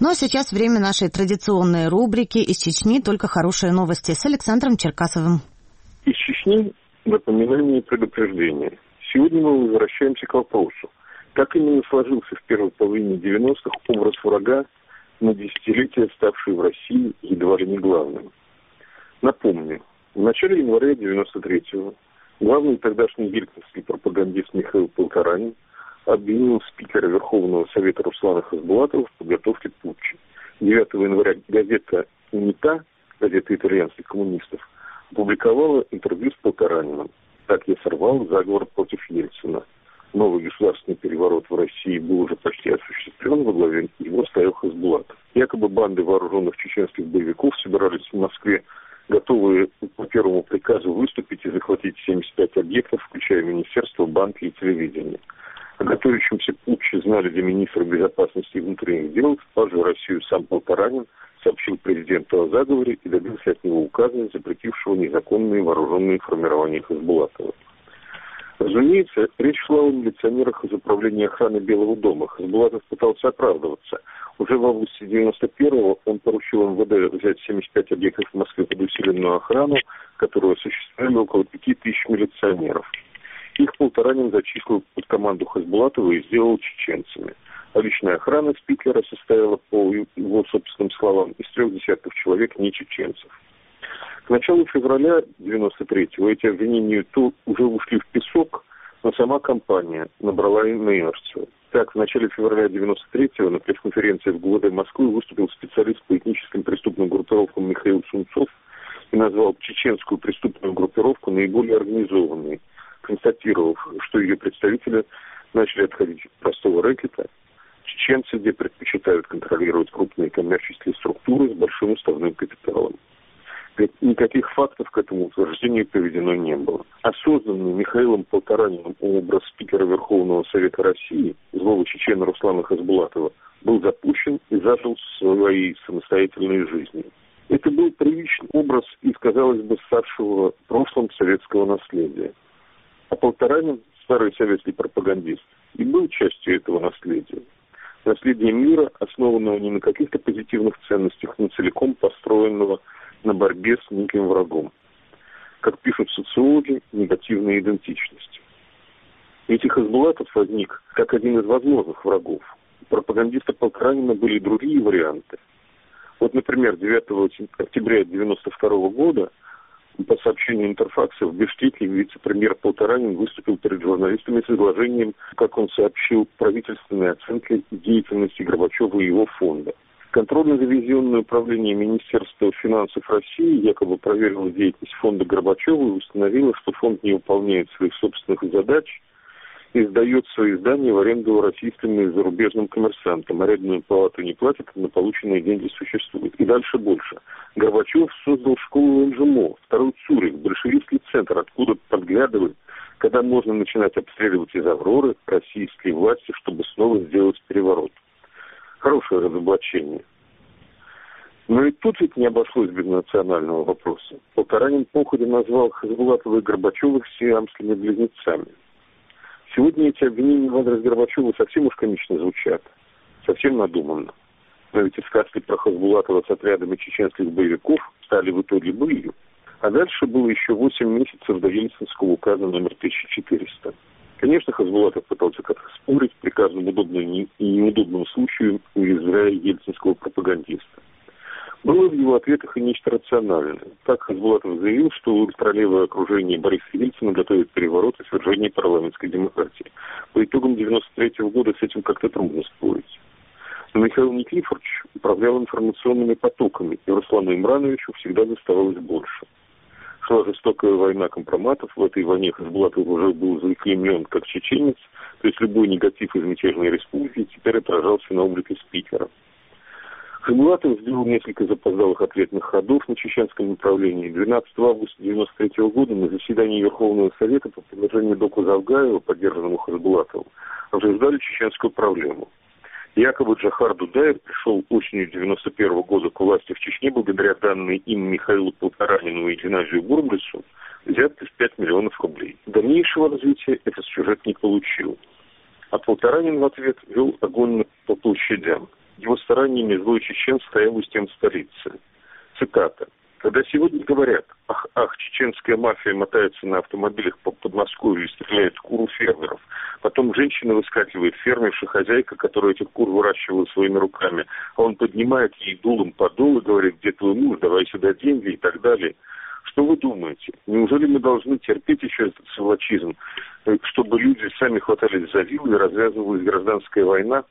Ну а сейчас время нашей традиционной рубрики «Из Чечни только хорошие новости» с Александром Черкасовым. Из Чечни напоминание и предупреждение. Сегодня мы возвращаемся к вопросу, как именно сложился в первой половине 90-х образ врага, на десятилетия ставший в России едва ли не главным. Напомню, в начале января 93-го главный тогдашний ельцинский пропагандист Михаил Полторанин обвинил спикера Верховного Совета Руслана Хасбулатова в подготовке путча. 9 января газета «Унита», газета итальянских коммунистов, опубликовала интервью с Полтораниным. «Так я сорвал заговор против Ельцина. Новый государственный переворот в России был уже почти осуществлен, во главе его стоял Хасбулатов. Якобы банды вооруженных чеченских боевиков собирались в Москве, готовые по первому приказу выступить и захватить 75 объектов, включая министерство, банки и телевидение. О готовящемся путче знали для министра безопасности и внутренних дел, спасший Россию сам Полторанин, сообщил президенту о заговоре и добился от него указа, запретившего незаконные вооруженные формирования Хасбулатова. Разумеется, речь шла о милиционерах из управления охраны Белого дома. Хасбулатов пытался оправдываться. Уже в августе 91-го он поручил МВД взять 75 объектов в Москве под усиленную охрану, которую осуществляли около 5000 милиционеров. Их Полторанин зачислил под команду Хасбулатова и сделал чеченцами. А личная охрана спикера состояла, по его собственным словам, из 3 десятков человек не чеченцев. К началу февраля 93-го эти обвинения то уже ушли в песок, но сама кампания набрала инерцию. Так, в начале февраля 93-го на пресс-конференции в ГУВД Москвы выступил специалист по этническим преступным группировкам Михаил Сунцов и назвал чеченскую преступную группировку наиболее организованной, констатировав, что ее представители начали отходить от простого рэкета. Чеченцы, где предпочитают контролировать крупные коммерческие структуры с большим уставным капиталом. Никаких фактов к этому утверждению приведено не было. Осознанный Михаилом Полтораниным образ спикера Верховного Совета России, злого чечена Руслана Хасбулатова, был запущен и зажил своей самостоятельной жизнью. Это был привычный образ из, казалось бы, ставшего в прошлом советского наследия. А Полторанин, старый советский пропагандист, и был частью этого наследия. Наследие мира, основанного не на каких-то позитивных ценностях, но целиком построенного на борьбе с неким врагом. Как пишут социологи, негативная идентичность. Ведь Хасбулатов возник как один из возможных врагов. У пропагандиста Полторанина были и другие варианты. Вот, например, 9 октября 1992 года по сообщению Интерфакса в Бишкеке вице-премьер Полторанин выступил перед журналистами с изложением, как он сообщил, правительственной оценкой деятельности Горбачева и его фонда. Контрольно-ревизионное управление Министерства финансов России якобы проверило деятельность фонда Горбачева и установило, что фонд не выполняет своих собственных задач и сдает свои здания в аренду российским и зарубежным коммерсантам. Арендную плату не платят, но полученные деньги существуют. И дальше больше. Горбачев создал школу МЖМО, второй Цюрих, большевистский центр, откуда подглядывают, когда можно начинать обстреливать из Авроры российские власти, чтобы снова сделать переворот. Хорошее разоблачение. Но и тут ведь не обошлось без национального вопроса. Полторанин походе назвал Хасбулатова и Горбачева сиамскими близнецами. Сегодня эти обвинения в адрес Горбачева совсем уж комично звучат, совсем надуманно. Но ведь и сказки про Хасбулатова с отрядами чеченских боевиков стали в итоге былью. А дальше было еще 8 месяцев до Ельцинского указа номер 1400. Конечно, Хасбулатов пытался как-то спорить при каждом удобном и неудобном случае, уязвляя ельцинского пропагандиста. Было в его ответах и нечто рациональное. Так Хасбулатов заявил, что ультралевое окружение Бориса Ельцина готовит переворот и свержение парламентской демократии. По итогам 1993 года с этим как-то трудно спорить. Но Михаил Никифорович управлял информационными потоками, и Руслану Имрановичу всегда доставалось больше. Шла жестокая война компроматов. В этой войне Хасбулатов уже был заклеймен как чеченец, то есть любой негатив из мятежной республики теперь отражался на облике спикера. Хасбулатов сделал несколько запоздалых ответных ходов на чеченском направлении. 12 августа 1993 года на заседании Верховного Совета по предложению доку Завгаева, поддержанному Хасбулатовым, обсуждали чеченскую проблему. Якобы Джохар Дудаев пришел осенью 1991 года к власти в Чечне благодаря данной им Михаилу Полторанину и Геннадию Бурмлису взятки в 5 миллионов рублей. Дальнейшего развития этот сюжет не получил. А Полторанин в ответ вел огонь по площадям. Его стараниями злой чечен стоял у стен столицы. Цитата. «Когда сегодня говорят, ах, чеченская мафия мотается на автомобилях по Подмосковью и стреляет в кур у фермеров, потом женщина выскакивает, фермерша, хозяйка, которая этих кур выращивала своими руками, а он поднимает ей дулом подол и говорит, где твой муж, давай сюда деньги и так далее. Что вы думаете? Неужели мы должны терпеть еще этот сволочизм, чтобы люди сами хватались за вилы и развязывалась гражданская война?»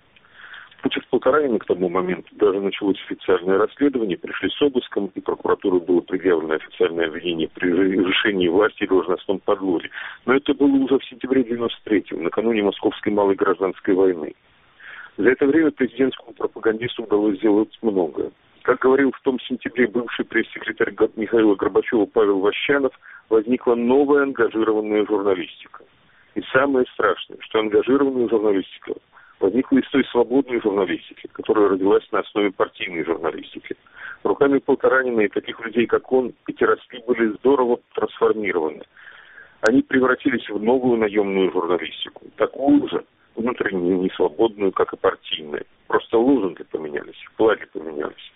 Против Полторанина к тому моменту даже началось официальное расследование, пришли с обыском, и прокуратуре было предъявлено официальное обвинение при решении власти и должностном подлоге. Но это было уже в сентябре 93-го, накануне Московской малой гражданской войны. За это время президентскому пропагандисту удалось сделать многое. Как говорил в том сентябре бывший пресс-секретарь Михаила Горбачева Павел Ващанов, возникла новая ангажированная журналистика. И самое страшное, что ангажированная журналистика возникла из той свободной журналистики, которая родилась на основе партийной журналистики. Руками Полторанина и таких людей, как он, эти ростки были здорово трансформированы. Они превратились в новую наемную журналистику, такую же, внутреннюю, несвободную, как и партийная. Просто лозунги поменялись, флаги поменялись.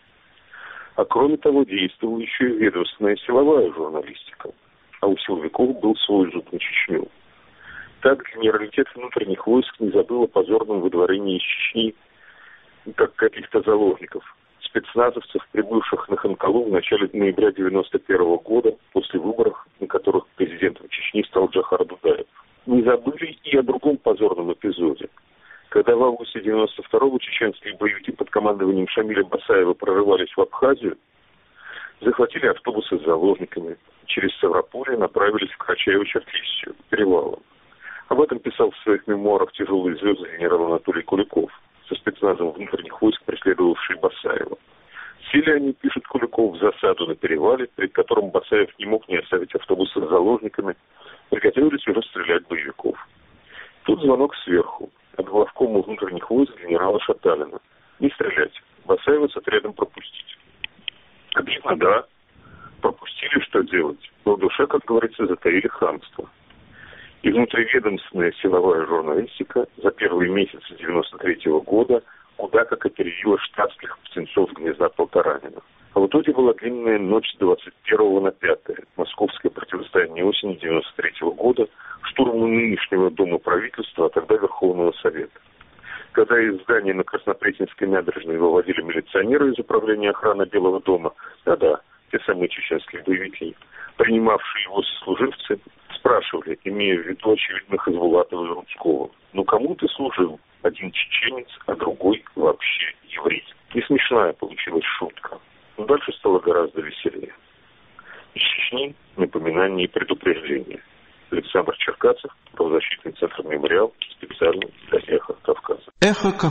А кроме того, действовала еще и ведомственная силовая журналистика. А у силовиков был свой зуб на Чечню. Так генералитет внутренних войск не забыл о позорном выдворении из Чечни как каких-то заложников. Спецназовцев, прибывших на Ханкалу в начале ноября 1991 года, после выборов, на которых президентом Чечни стал Джохар Дудаев. Не забыли и о другом позорном эпизоде. Когда в августе 1992-го чеченские боевики под командованием Шамиля Басаева прорывались в Абхазию, захватили автобусы с заложниками, через Ставрополье направились в Карачаево-Черкесию, к перевалам. Об этом писал в своих мемуарах тяжелый звезд генерал Анатолий Куликов, со спецназом внутренних войск, преследовавший Басаева. Сели они, пишет Куликов, в засаду на перевале, перед которым Басаев не мог не оставить автобусы с заложниками, приготовились уже стрелять боевиков. Тут звонок сверху, от главкома внутренних войск генерала Шаталина. Не стрелять, Басаева с отрядом пропустить. Обидно, да. Пропустили, что делать. Но в душе, как говорится, затаили хамство. И внутриведомственная силовая журналистика за первые месяцы 93-го года куда как опередила штатских птенцов гнезда Полторанина. А в итоге была длинная ночь с 21 на 5, московское противостояние осени 93-го года, штурму нынешнего Дома правительства, а тогда Верховного Совета. Когда из здания на Краснопресненской набережной выводили милиционеры из управления охраны Белого дома, да-да, те самые чеченские боевики, принимавшие его сослуживцы, спрашивали, имея в виду, очевидно, Хазбулатова и Рудского: «Ну кому ты служил? Один чеченец, а другой вообще еврей». Не смешная получилась шутка. Но дальше стало гораздо веселее. Из Чечни напоминание и предупреждение. Александр Черкасов, правозащитный центр «Мемориал», специально для «Эхо Кавказа».